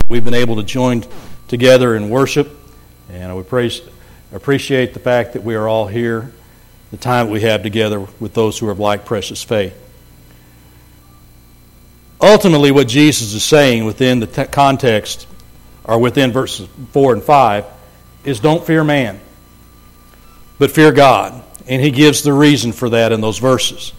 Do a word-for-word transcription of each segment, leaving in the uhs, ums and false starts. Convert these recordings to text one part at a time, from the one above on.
We've been able to join together in worship, and we praise, appreciate the fact that we are all here, the time that we have together with those who are of like precious faith. Ultimately, what Jesus is saying within the te- context, or within verses four and five, is don't fear man, but fear God. And he gives the reason for that in those verses.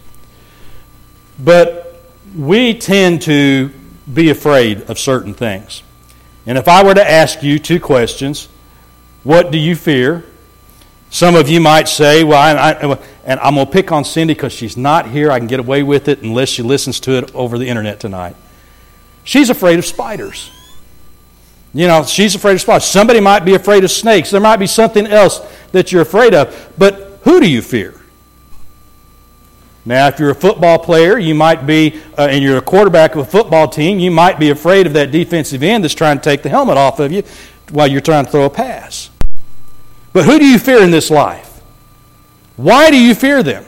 But we tend to be afraid of certain things. And if I were to ask you two questions, what do you fear? Some of you might say, well, I, I, and I'm going to pick on Cindy because she's not here. I can get away with it unless she listens to it over the internet tonight. She's afraid of spiders. You know, she's afraid of spiders. Somebody might be afraid of snakes. There might be something else that you're afraid of. But who do you fear? Now, if you're a football player, you might be, uh, and you're a quarterback of a football team, you might be afraid of that defensive end that's trying to take the helmet off of you while you're trying to throw a pass. But who do you fear in this life? Why do you fear them?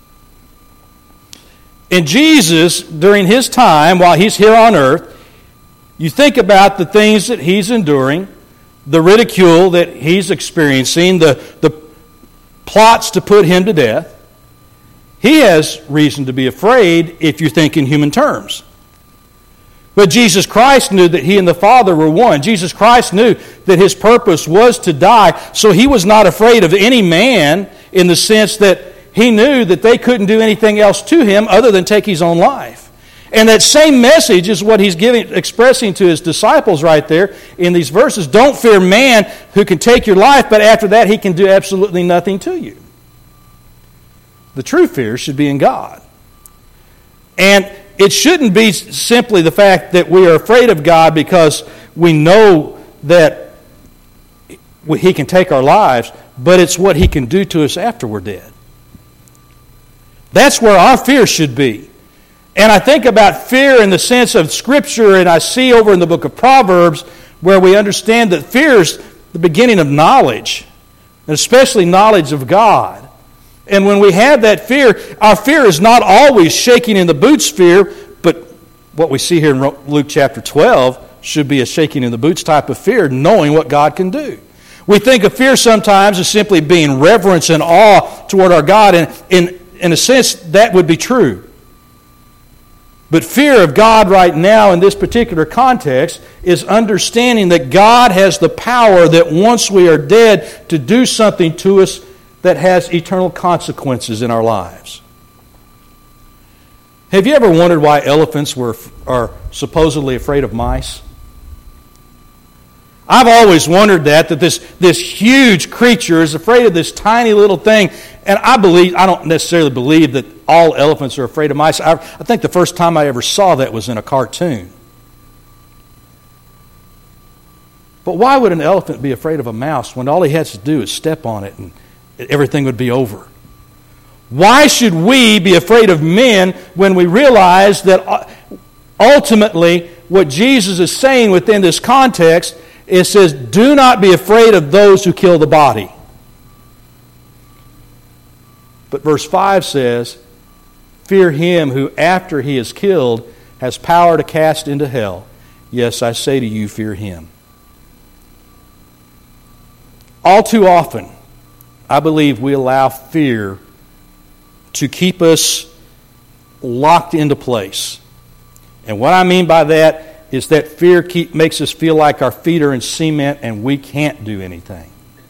And Jesus, during his time, while he's here on earth, you think about the things that he's enduring, the ridicule that he's experiencing, the, the plots to put him to death. He has reason to be afraid if you think in human terms. But Jesus Christ knew that he and the Father were one. Jesus Christ knew that his purpose was to die, so he was not afraid of any man in the sense that he knew that they couldn't do anything else to him other than take his own life. And that same message is what he's giving, expressing to his disciples right there in these verses. Don't fear man who can take your life, but after that he can do absolutely nothing to you. The true fear should be in God. And it shouldn't be simply the fact that we are afraid of God because we know that he can take our lives, but it's what he can do to us after we're dead. That's where our fear should be. And I think about fear in the sense of Scripture, and I see over in the book of Proverbs where we understand that fear is the beginning of knowledge, and especially knowledge of God. And when we have that fear, our fear is not always shaking in the boots fear, but what we see here in Luke chapter twelve should be a shaking in the boots type of fear, knowing what God can do. We think of fear sometimes as simply being reverence and awe toward our God, and in, in a sense, that would be true. But fear of God right now in this particular context is understanding that God has the power that once we are dead to do something to us that has eternal consequences in our lives. Have you ever wondered why elephants were are supposedly afraid of mice? I've always wondered that, that this, this huge creature is afraid of this tiny little thing. And I believe, I don't necessarily believe that all elephants are afraid of mice. I, I think the first time I ever saw that was in a cartoon. But why would an elephant be afraid of a mouse when all he has to do is step on it and everything would be over? Why should we be afraid of men when we realize that ultimately what Jesus is saying within this context, it says, do not be afraid of those who kill the body. But verse five says, fear him who after he is killed has power to cast into hell. Yes, I say to you, fear him. All too often, I believe we allow fear to keep us locked into place. And what I mean by that is that fear keep, makes us feel like our feet are in cement and we can't do anything.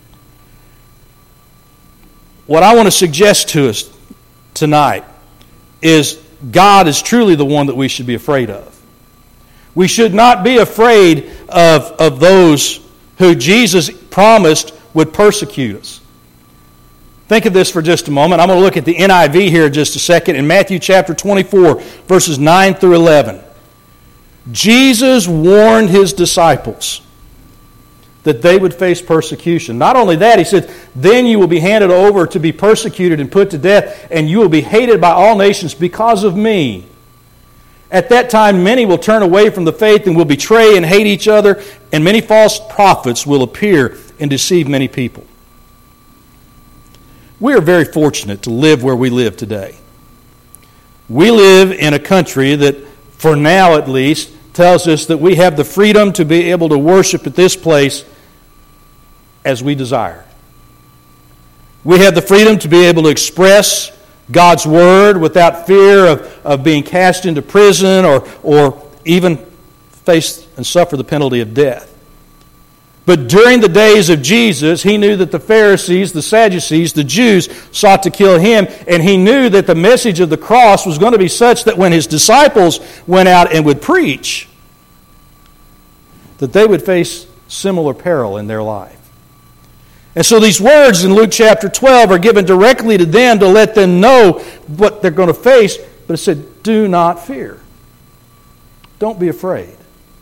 What I want to suggest to us tonight is God is truly the one that we should be afraid of. We should not be afraid of, of those who Jesus promised would persecute us. Think of this for just a moment. I'm going to look at the N I V here in just a second. In Matthew chapter twenty-four, verses nine through eleven. Jesus warned his disciples that they would face persecution. Not only that, he said, then you will be handed over to be persecuted and put to death, and you will be hated by all nations because of me. At that time, many will turn away from the faith and will betray and hate each other, and many false prophets will appear and deceive many people. We are very fortunate to live where we live today. We live in a country that, for now at least, tells us that we have the freedom to be able to worship at this place as we desire. We have the freedom to be able to express God's Word without fear of, of being cast into prison or, or even face and suffer the penalty of death. But during the days of Jesus, he knew that the Pharisees, the Sadducees, the Jews sought to kill him, and he knew that the message of the cross was going to be such that when his disciples went out and would preach, that they would face similar peril in their life. And so these words in Luke chapter twelve are given directly to them to let them know what they're going to face, but it said, do not fear. Don't be afraid.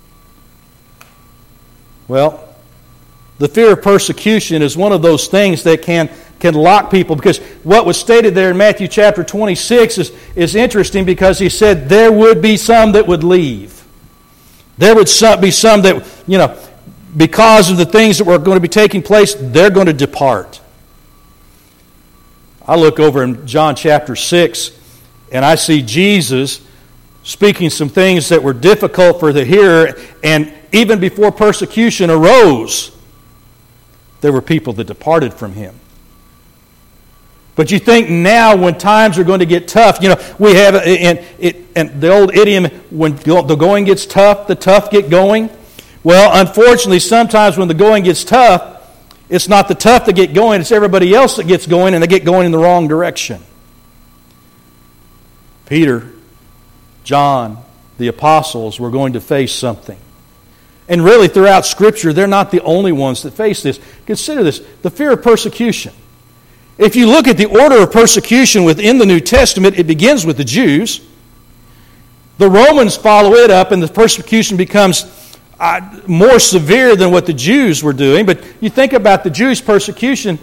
Well, the fear of persecution is one of those things that can, can lock people, because what was stated there in Matthew chapter twenty-six is, is interesting, because he said there would be some that would leave. There would some, be some that, you know, because of the things that were going to be taking place, they're going to depart. I look over in John chapter six, and I see Jesus speaking some things that were difficult for the hearer, and even before persecution arose, there were people that departed from him. But you think now, when times are going to get tough, you know, we have, and, it, and the old idiom, when the going gets tough, the tough get going. Well, unfortunately, sometimes when the going gets tough, it's not the tough that get going, it's everybody else that gets going, and they get going in the wrong direction. Peter, John, the apostles were going to face something. And really, throughout Scripture, they're not the only ones that face this. Consider this, the fear of persecution. If you look at the order of persecution within the New Testament, it begins with the Jews. The Romans follow it up, and the persecution becomes uh, more severe than what the Jews were doing. But you think about the Jewish persecution,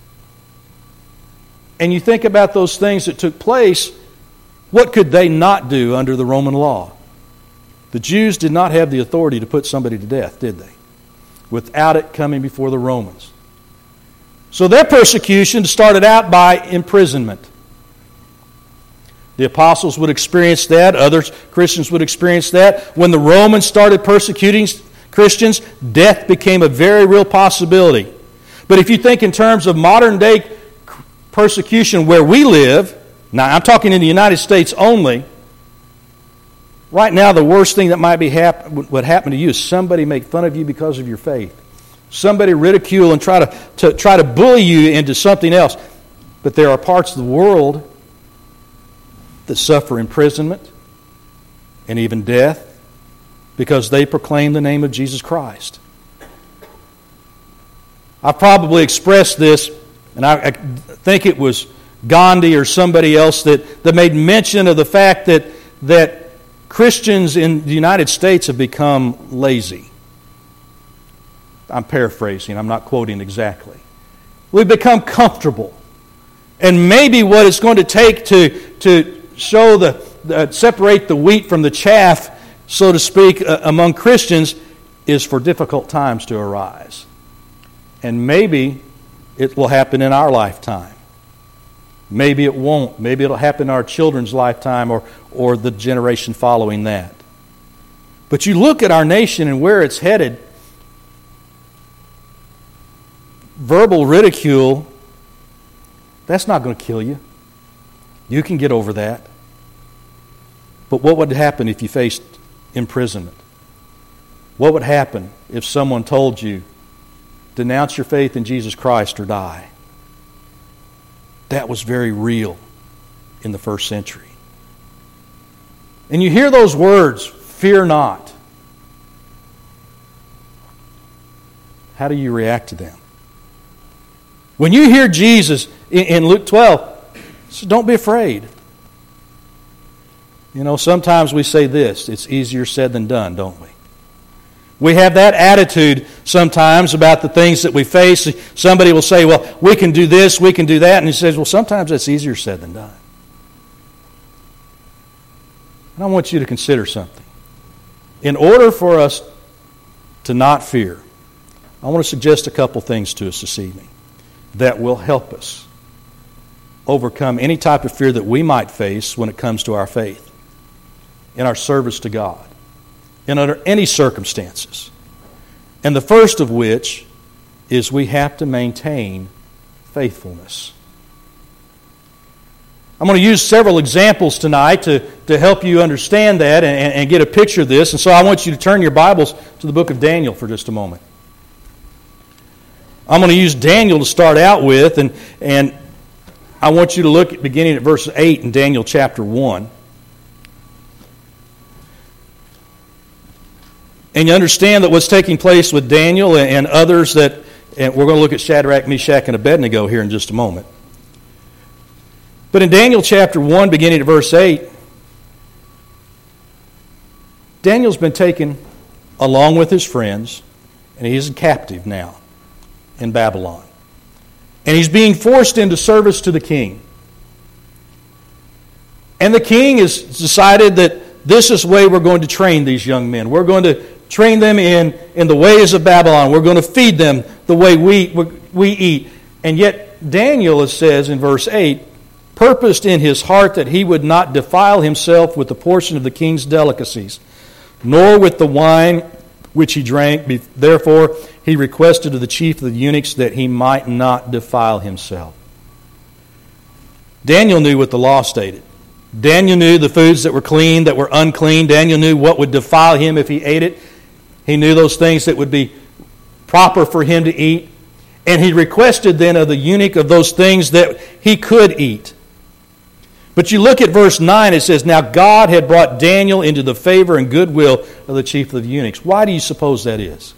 and you think about those things that took place, what could they not do under the Roman law? The Jews did not have the authority to put somebody to death, did they? Without it coming before the Romans. So their persecution started out by imprisonment. The apostles would experience that. Other Christians would experience that. When the Romans started persecuting Christians, death became a very real possibility. But if you think in terms of modern day persecution where we live, now I'm talking in the United States only, right now the worst thing that might be hap- would happen to you is somebody make fun of you because of your faith. Somebody ridicule and try to, to try to bully you into something else. But there are parts of the world that suffer imprisonment and even death because they proclaim the name of Jesus Christ. I probably expressed this, and I, I think it was Gandhi or somebody else that, that made mention of the fact that, that Christians in the United States have become lazy. I'm paraphrasing, I'm not quoting exactly. We've become comfortable. And maybe what it's going to take to, to show the, the separate the wheat from the chaff, so to speak, uh, among Christians is for difficult times to arise. And maybe it will happen in our lifetime. Maybe it won't. Maybe it'll happen in our children's lifetime or, or the generation following that. But you look at our nation and where it's headed, verbal ridicule, that's not going to kill you. You can get over that. But what would happen if you faced imprisonment? What would happen if someone told you, denounce your faith in Jesus Christ or die? That was very real in the first century. And you hear those words, fear not. How do you react to them? When you hear Jesus in Luke twelve, so don't be afraid. You know, sometimes we say this, it's easier said than done, don't we? We have that attitude sometimes about the things that we face. Somebody will say, well, we can do this, we can do that. And he says, well, sometimes that's easier said than done. And I want you to consider something. In order for us to not fear, I want to suggest a couple things to us this evening that will help us overcome any type of fear that we might face when it comes to our faith, in our service to God, and under any circumstances. And the first of which is we have to maintain faithfulness. I'm going to use several examples tonight to, to help you understand that and, and get a picture of this. And so I want you to turn your Bibles to the book of Daniel for just a moment. I'm going to use Daniel to start out with, and, and I want you to look at beginning at verse eight in Daniel chapter one. And you understand that what's taking place with Daniel and, and others that, and we're going to look at Shadrach, Meshach, and Abednego here in just a moment. But in Daniel chapter one, beginning at verse eight, Daniel's been taken along with his friends, and he's a captive now in Babylon. And he's being forced into service to the king. And the king has decided that this is the way we're going to train these young men. We're going to train them in, in the ways of Babylon. We're going to feed them the way we, we eat. And yet Daniel, it says in verse eight, purposed in his heart that he would not defile himself with the portion of the king's delicacies, nor with the wine which he drank. Therefore he requested of the chief of the eunuchs that he might not defile himself. Daniel knew what the law stated. Daniel knew the foods that were clean, that were unclean. Daniel knew what would defile him if he ate it. He knew those things that would be proper for him to eat. And he requested then of the eunuch of those things that he could eat. But you look at verse nine, it says, now God had brought Daniel into the favor and goodwill of the chief of the eunuchs. Why do you suppose that is?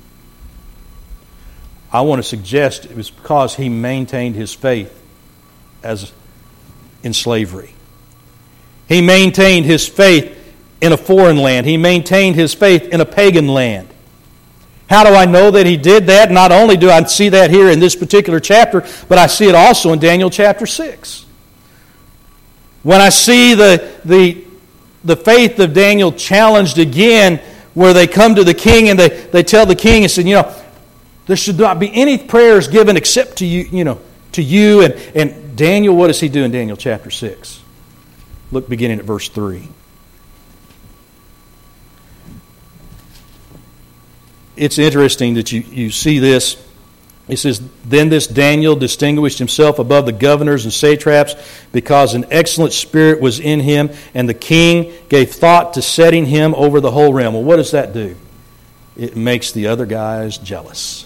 I want to suggest it was because he maintained his faith as in slavery. He maintained his faith in a foreign land. He maintained his faith in a pagan land. How do I know that he did that? Not only do I see that here in this particular chapter, but I see it also in Daniel chapter six. When I see the, the, the faith of Daniel challenged again, where they come to the king and they, they tell the king and say, you know, there should not be any prayers given except to you, you know, to you. And, and Daniel, what does he do in Daniel chapter six? Look beginning at verse three. It's interesting that you, you see this. It says, then this Daniel distinguished himself above the governors and satraps because an excellent spirit was in him, and the king gave thought to setting him over the whole realm. Well, what does that do? It makes the other guys jealous.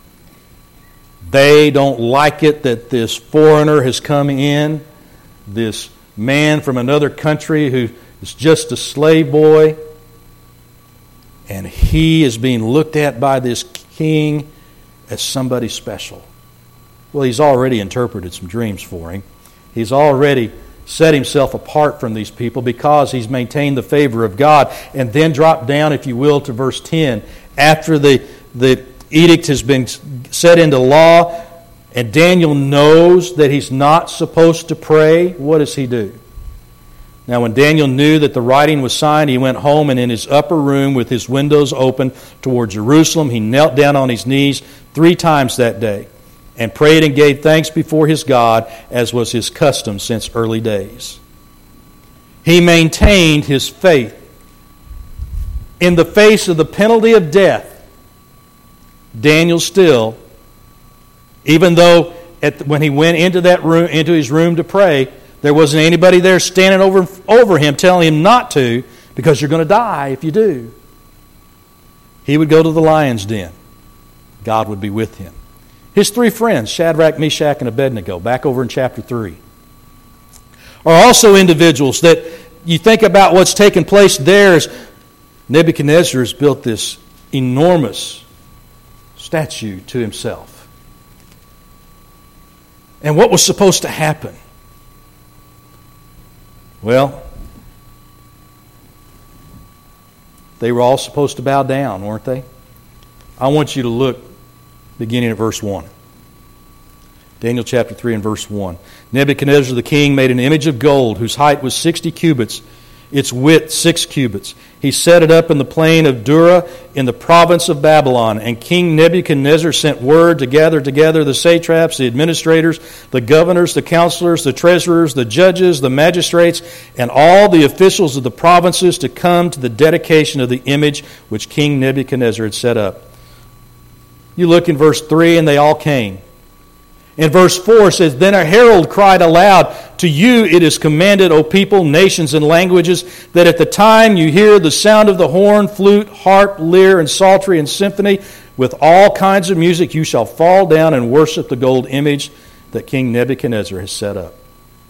They don't like it that this foreigner has come in, this man from another country who is just a slave boy, and he is being looked at by this king as somebody special. Well, he's already interpreted some dreams for him. He's already set himself apart from these people because he's maintained the favor of God. And then drop down, if you will, to verse ten. After the, the edict has been set into law, and Daniel knows that he's not supposed to pray, what does he do? Now, when Daniel knew that the writing was signed, he went home, and in his upper room with his windows open toward Jerusalem, he knelt down on his knees three times that day and prayed and gave thanks before his God, as was his custom since early days. He maintained his faith. In the face of the penalty of death, Daniel still, even though at, when he went into that room, into his room to pray, there wasn't anybody there standing over, over him telling him not to, because you're going to die if you do. He would go to the lion's den. God would be with him. His three friends, Shadrach, Meshach, and Abednego, back over in chapter three, are also individuals that you think about what's taken place there as Nebuchadnezzar has built this enormous statue to himself. And what was supposed to happen? Well, they were all supposed to bow down, weren't they? I want you to look beginning at verse one. Daniel chapter three and verse one. Nebuchadnezzar the king made an image of gold whose height was sixty cubits its width six cubits. He set it up in the plain of Dura in the province of Babylon. And King Nebuchadnezzar sent word to gather together the satraps, the administrators, the governors, the counselors, the treasurers, the judges, the magistrates, and all the officials of the provinces to come to the dedication of the image which King Nebuchadnezzar had set up. You look in verse three, and they all came. In verse four it says, Then a herald cried aloud, To you it is commanded, O people, nations, and languages, that at the time you hear the sound of the horn, flute, harp, lyre, and psaltery, and symphony, with all kinds of music, you shall fall down and worship the gold image that King Nebuchadnezzar has set up.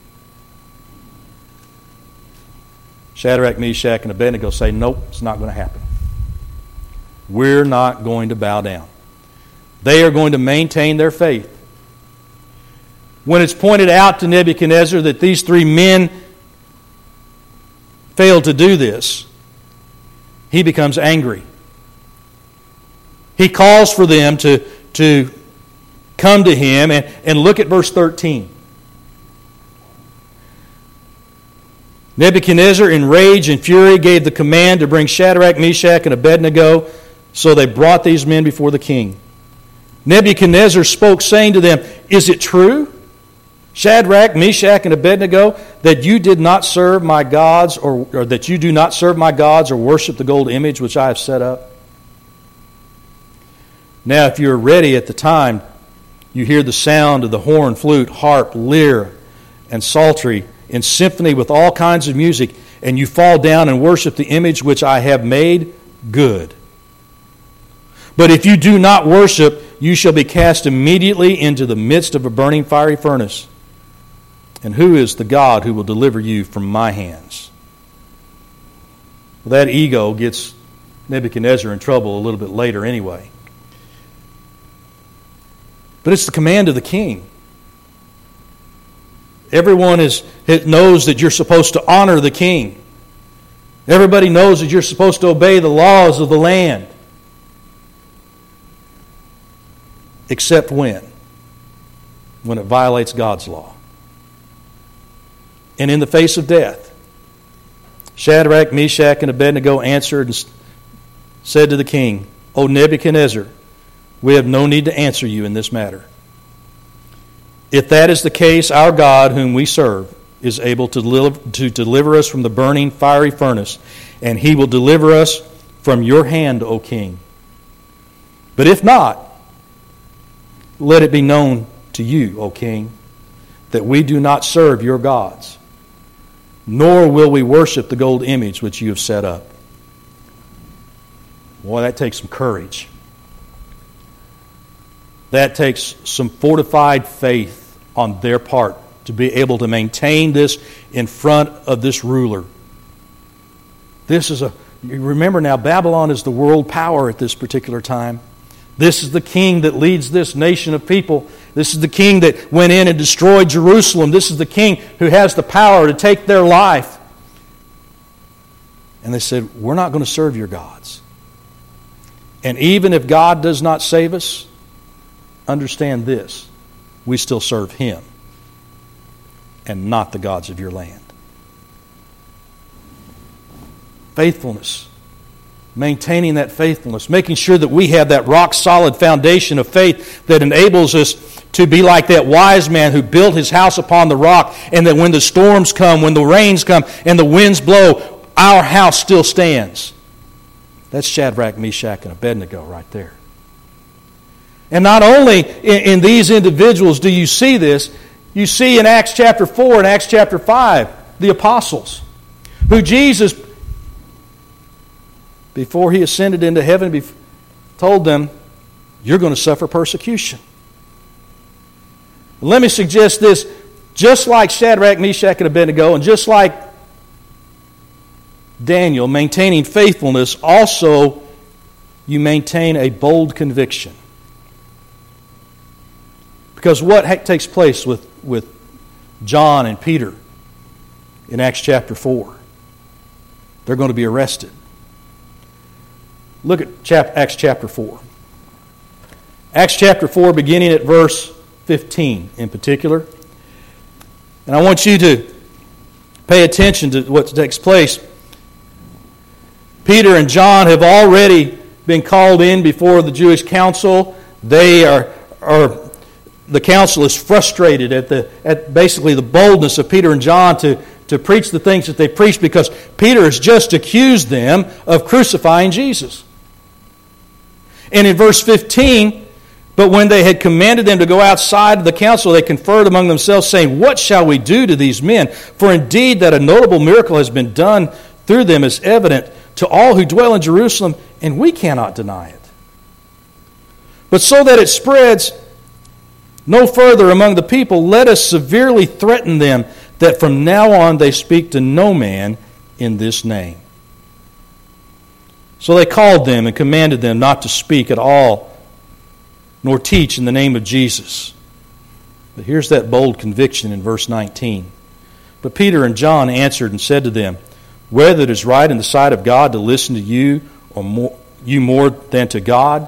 Shadrach, Meshach, and Abednego say, Nope, it's not going to happen. We're not going to bow down. They are going to maintain their faith. When it's pointed out to Nebuchadnezzar that these three men failed to do this, he becomes angry. He calls for them to, to come to him, and, and look at verse thirteen. Nebuchadnezzar, in rage and fury, gave the command to bring Shadrach, Meshach, and Abednego, so they brought these men before the king. Nebuchadnezzar spoke, saying to them, Is it true, Shadrach, Meshach, and Abednego, that you did not serve my gods, or, or that you do not serve my gods or worship the gold image which I have set up? Now, if you are ready at the time, you hear the sound of the horn, flute, harp, lyre, and psaltery in symphony with all kinds of music, and you fall down and worship the image which I have made, good. But if you do not worship, you shall be cast immediately into the midst of a burning fiery furnace. And who is the God who will deliver you from my hands? Well, that ego gets Nebuchadnezzar in trouble a little bit later anyway. But it's the command of the king. Everyone is, knows that you're supposed to honor the king. Everybody knows that you're supposed to obey the laws of the land. Except when? When it violates God's law. And in the face of death, Shadrach, Meshach, and Abednego answered and said to the king, O Nebuchadnezzar, we have no need to answer you in this matter. If that is the case, our God, whom we serve, is able to deliver, to deliver us from the burning fiery furnace, and he will deliver us from your hand, O king. But if not, let it be known to you, O king, that we do not serve your gods, nor will we worship the gold image which you have set up. Boy, that takes some courage. That takes some fortified faith on their part to be able to maintain this in front of this ruler. This is a, you remember now, Babylon is the world power at this particular time. This is the king that leads this nation of people. This is the king that went in and destroyed Jerusalem. This is the king who has the power to take their life. And they said, we're not going to serve your gods. And even if God does not save us, understand this, we still serve him and not the gods of your land. Faithfulness. Maintaining that faithfulness, making sure that we have that rock-solid foundation of faith that enables us to be like that wise man who built his house upon the rock, and that when the storms come, when the rains come, and the winds blow, our house still stands. That's Shadrach, Meshach, and Abednego right there. And not only in, in these individuals do you see this, you see in Acts chapter four and Acts chapter five, the apostles, who Jesus, before he ascended into heaven, told them, you're going to suffer persecution. Let me suggest this, just like Shadrach, Meshach, and Abednego, and just like Daniel, maintaining faithfulness, also you maintain a bold conviction. Because what ha- takes place with, with John and Peter in Acts chapter four? They're going to be arrested. Look at chap- Acts chapter four. Acts chapter four, beginning at verse fifteen in particular. And I want you to Pay attention to what takes place. Peter and John have already been called in before the Jewish council. They are, are the council is frustrated at the at basically the boldness of Peter and John to, to preach the things that they preached, because Peter has just accused them of crucifying Jesus. And in verse fifteen, but when they had commanded them to go outside of the council, they conferred among themselves, saying, "What shall we do to these men? For indeed that a notable miracle has been done through them is evident to all who dwell in Jerusalem, and we cannot deny it. But so that it spreads no further among the people, let us severely threaten them, that from now on they speak to no man in this name." So they called them and commanded them not to speak at all, nor teach in the name of Jesus. But here's that bold conviction in verse nineteen. But Peter and John answered and said to them, "Whether it is right in the sight of God to listen to you, or more, you more than to God,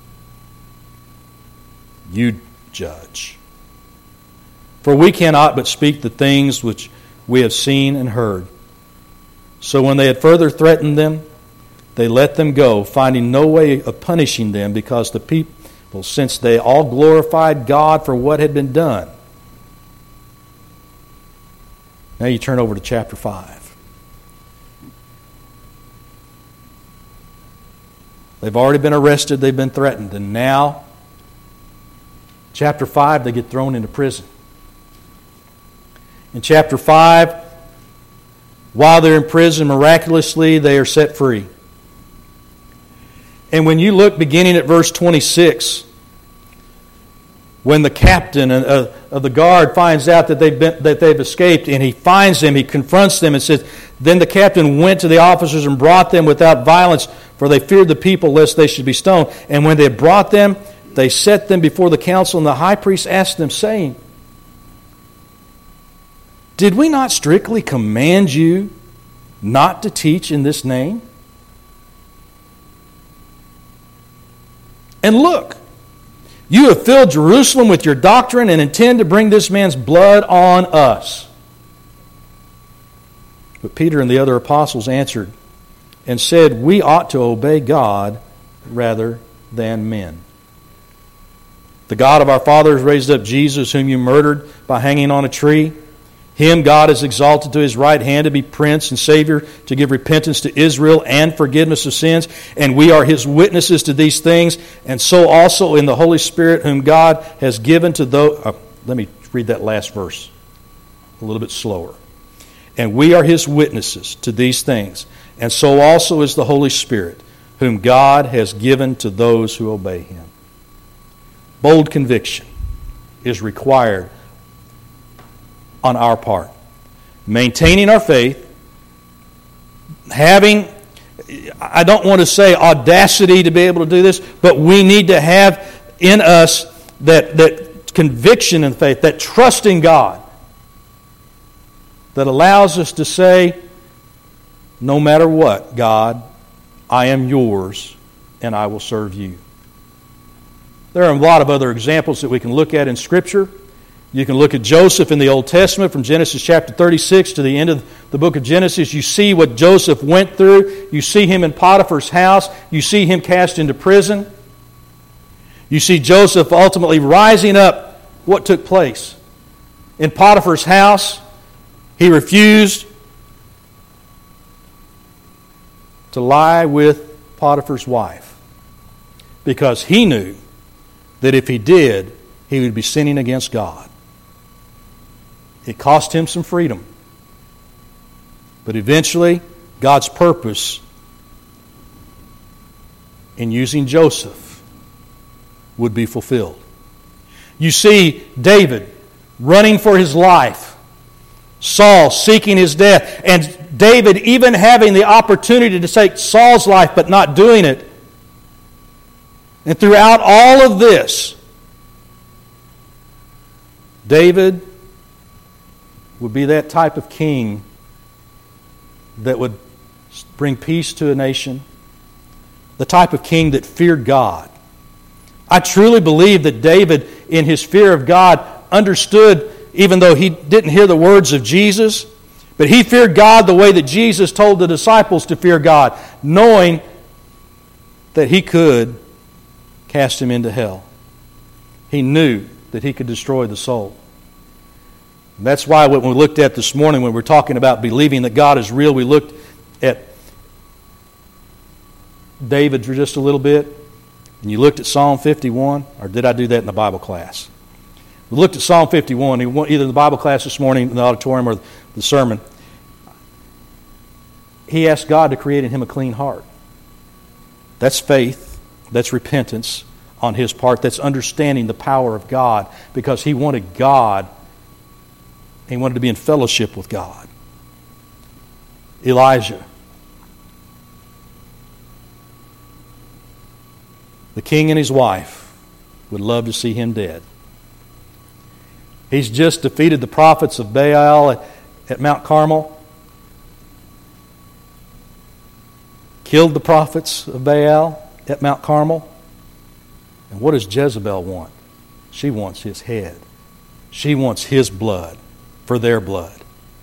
you judge. For we cannot but speak the things which we have seen and heard." So when they had further threatened them, they let them go, finding no way of punishing them, because the people, since they all glorified God for what had been done. Now you turn over to chapter five. They've already been arrested, they've been threatened, and now, chapter five, they get thrown into prison. In chapter five, while they're in prison, miraculously they are set free. And when you look beginning at verse twenty-six, when the captain of the guard finds out that they've been, that they've escaped, and he finds them, he confronts them and says, "Then the captain went to the officers and brought them without violence, for they feared the people lest they should be stoned. And when they had brought them, they set them before the council, and the high priest asked them, saying, 'Did we not strictly command you not to teach in this name? And look, you have filled Jerusalem with your doctrine and intend to bring this man's blood on us.' But Peter and the other apostles answered and said, 'We ought to obey God rather than men. The God of our fathers raised up Jesus, whom you murdered by hanging on a tree. Him God has exalted to His right hand to be Prince and Savior, to give repentance to Israel and forgiveness of sins. And we are His witnesses to these things, and so also in the Holy Spirit, whom God has given to those..." Uh, let me read that last verse a little bit slower. "And we are His witnesses to these things, and so also is the Holy Spirit, whom God has given to those who obey Him." Bold conviction is required on our part. Maintaining our faith, having, I don't want to say audacity to be able to do this, but we need to have in us that, that conviction in faith, that trust in God, that allows us to say, "No matter what, God, I am yours and I will serve you." There are a lot of other examples that we can look at in Scripture. You can look at Joseph in the Old Testament from Genesis chapter thirty-six to the end of the book of Genesis. You see what Joseph went through. You see him in Potiphar's house. You see him cast into prison. You see Joseph ultimately rising up. What took place? In Potiphar's house, he refused to lie with Potiphar's wife because he knew that if he did, he would be sinning against God. It cost him some freedom. But eventually, God's purpose in using Joseph would be fulfilled. You see David running for his life, Saul seeking his death, and David even having the opportunity to take Saul's life but not doing it. And throughout all of this, David would be that type of king that would bring peace to a nation, the type of king that feared God. I truly believe that David, in his fear of God, understood, even though he didn't hear the words of Jesus, But he feared God the way that Jesus told the disciples to fear God, knowing that he could cast him into hell. He knew that he could destroy the soul. And that's why when we looked at this morning, when we were talking about believing that God is real, we looked at David for just a little bit. And you looked at Psalm fifty-one, or did I do that in the Bible class? We looked at Psalm fifty-one, either in the Bible class this morning, in the auditorium, or the sermon. He asked God to create in him a clean heart. That's faith. That's repentance on his part. That's understanding the power of God, because he wanted God, he wanted to be in fellowship with God. Elijah, the king and his wife would love to see him dead. He's just defeated the prophets of Baal at, at Mount Carmel. Killed the prophets of Baal at Mount Carmel. And what does Jezebel want? She wants his head. She wants his blood for their blood.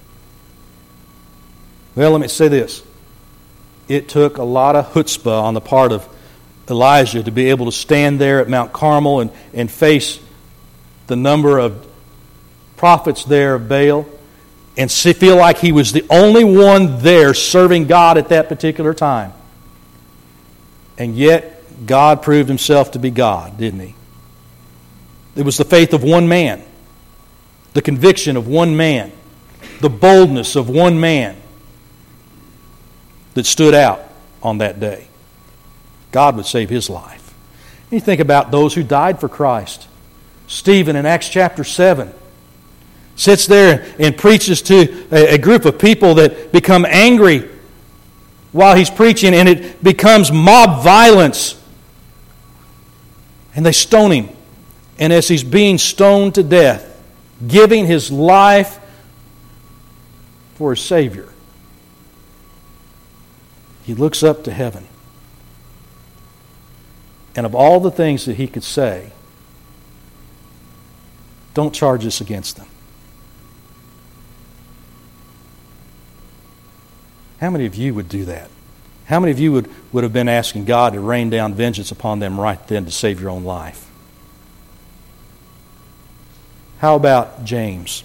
Well, let me say this. It took a lot of chutzpah on the part of Elijah to be able to stand there at Mount Carmel and, and face the number of prophets there of Baal and see, feel like he was the only one there serving God at that particular time. And yet, God proved himself to be God, didn't he? It was the faith of one man, the conviction of one man, the boldness of one man that stood out on that day. God would save his life. You think about those who died for Christ. Stephen in Acts chapter seven sits there and preaches to a group of people that become angry while he's preaching, and it becomes mob violence. And they stone him. And as he's being stoned to death, giving his life for his Savior, he looks up to heaven. And of all the things that he could say, don't charge this against them. How many of you would do that? How many of you would, would have been asking God to rain down vengeance upon them right then to save your own life? How about James?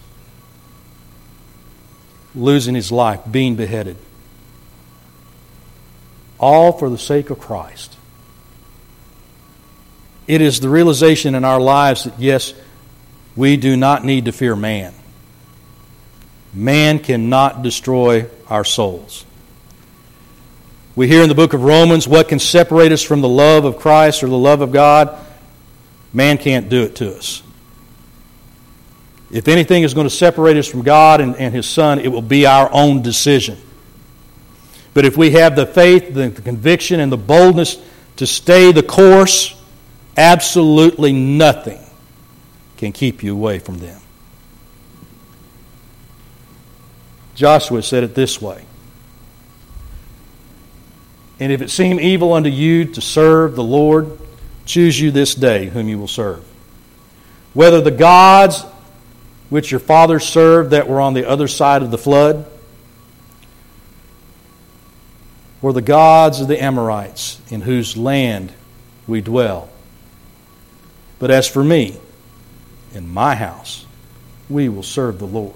Losing his life, being beheaded. All for the sake of Christ. It is the realization in our lives that, yes, we do not need to fear man. Man cannot destroy our souls. We hear in the book of Romans, what can separate us from the love of Christ or the love of God? Man can't do it to us. If anything is going to separate us from God and, and His Son, it will be our own decision. But if we have the faith, the, the conviction, and the boldness to stay the course, absolutely nothing can keep you away from them. Joshua said it this way. And if it seem evil unto you to serve the Lord, choose you this day whom you will serve. Whether the gods which your fathers served that were on the other side of the flood, or the gods of the Amorites in whose land we dwell. But as for me, in my house, we will serve the Lord.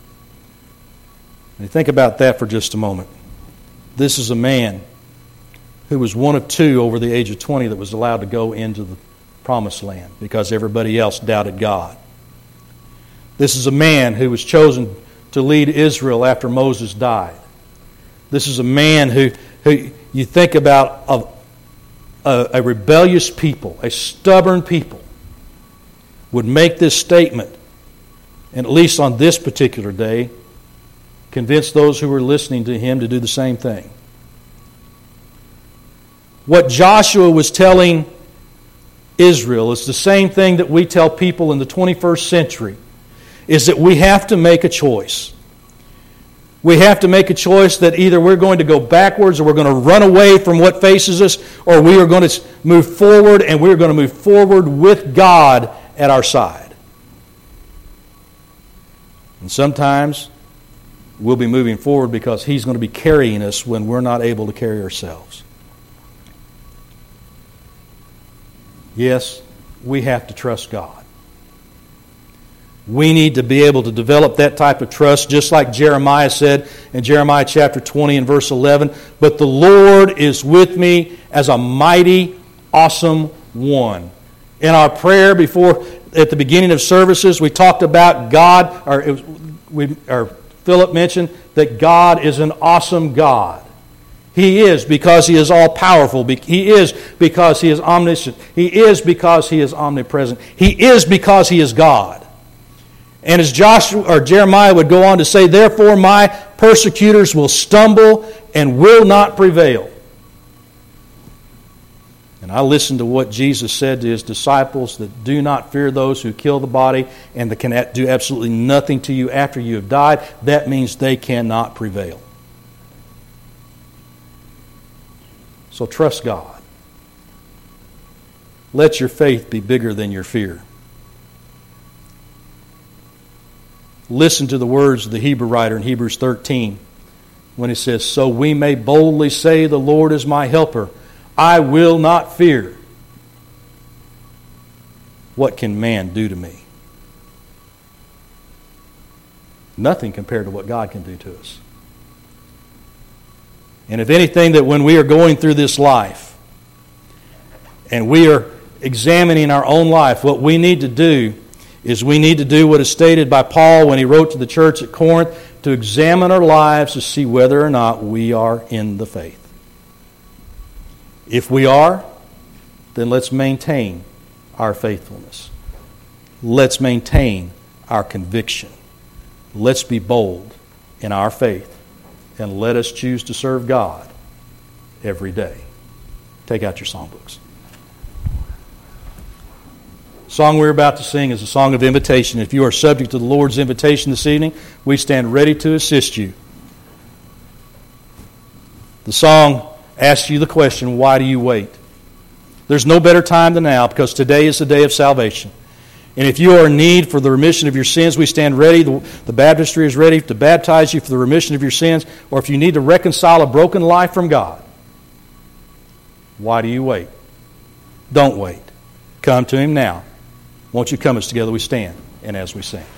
And think about that for just a moment. This is a man who was one of two over the age of twenty that was allowed to go into the promised land because everybody else doubted God. This is a man who was chosen to lead Israel after Moses died. This is a man who, who you think about a, a, a rebellious people, a stubborn people, would make this statement, and at least on this particular day, convince those who were listening to him to do the same thing. What Joshua was telling Israel is the same thing that we tell people in the twenty-first century, is that we have to make a choice. We have to make a choice that either we're going to go backwards or we're going to run away from what faces us, or we are going to move forward, and we're going to move forward with God at our side. And sometimes we'll be moving forward because He's going to be carrying us when we're not able to carry ourselves. Yes, we have to trust God. We need to be able to develop that type of trust, just like Jeremiah said in Jeremiah chapter twenty and verse eleven. But the Lord is with me as a mighty, awesome one. In our prayer before, at the beginning of services, we talked about God, or, it was, we, or Philip mentioned that God is an awesome God. He is because He is all-powerful. He is because He is omniscient. He is because He is omnipresent. He is because He is God. And as Joshua or Jeremiah would go on to say, therefore my persecutors will stumble and will not prevail. And I listened to what Jesus said to His disciples, that do not fear those who kill the body and that can do absolutely nothing to you after you have died. That means they cannot prevail. So trust God. Let your faith be bigger than your fear. Listen to the words of the Hebrew writer in Hebrews thirteen when he says, so we may boldly say, the Lord is my helper. I will not fear. What can man do to me? Nothing compared to what God can do to us. And if anything, that when we are going through this life and we are examining our own life, what we need to do is we need to do what is stated by Paul when he wrote to the church at Corinth, to examine our lives to see whether or not we are in the faith. If we are, then let's maintain our faithfulness. Let's maintain our conviction. Let's be bold in our faith, and let us choose to serve God every day. Take out your songbooks. The song we're about to sing is a song of invitation. If you are subject to the Lord's invitation this evening, we stand ready to assist you. The song asks you the question, why do you wait? There's no better time than now, because today is the day of salvation. And if you are in need for the remission of your sins, we stand ready. The, the baptistry is ready to baptize you for the remission of your sins. Or if you need to reconcile a broken life from God, why do you wait? Don't wait. Come to Him now. Won't you come as together we stand and as we sing?